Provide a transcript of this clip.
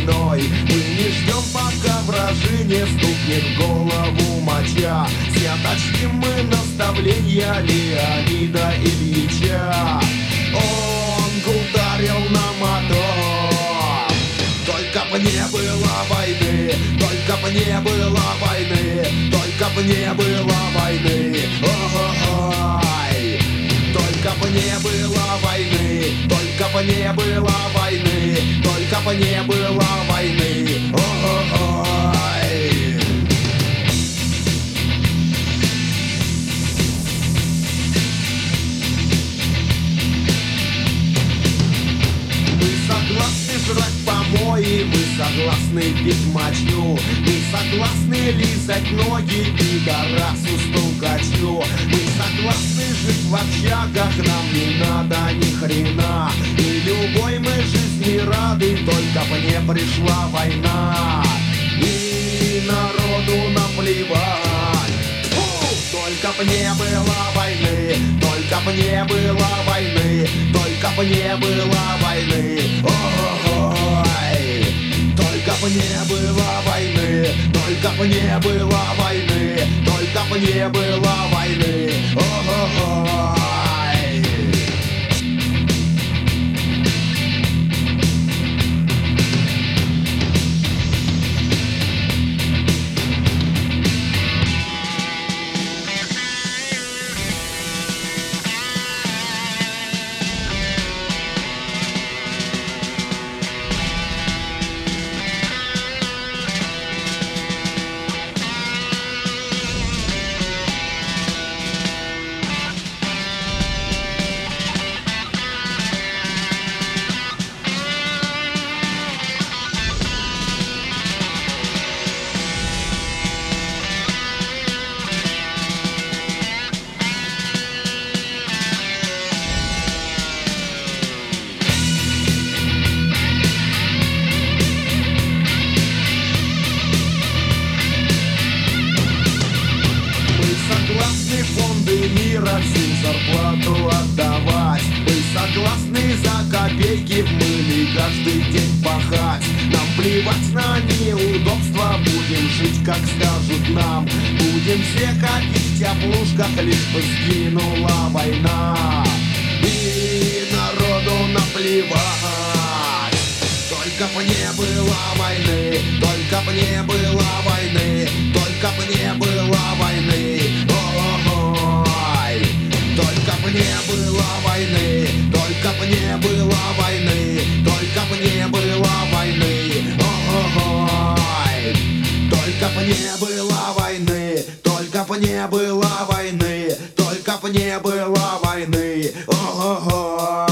войной. Мы не ждем, пока вражине стукнет в голову моча. Святочтим мы наставления Леонида Ильича. Он ударил на мотор. Только б не было войны, только б не было войны, только б не было войны. Ой, только б не было войны, только б не было войны, только б не было войны. Ой. Согласны жрать помои, мы согласны пить мочу, мы согласны лизать ноги пидорасу стукачу. Мы согласны жить в общагах, нам не надо ни хрена. И любой мы жизни рады, только бы не пришла война. И народу наплевать. Только б не было войны, только б не было войны, только б не было войны. Ой, только б не было войны, только б не было войны, только б не было войны. Ой. Фонды мира всю зарплату отдавать. Мы согласны за копейки в мыле каждый день пахать. Нам плевать на неудобства, будем жить как скажут нам. Будем все ходить в теплушках, лишь бы сгинула война. И народу наплевать. Только б не было войны, только б не было войны, только б не было войны. Ой, только б не было войны, только б не было войны, только б не было войны. Ой, только б не было войны, только б не было войны, только б не было войны. Ой.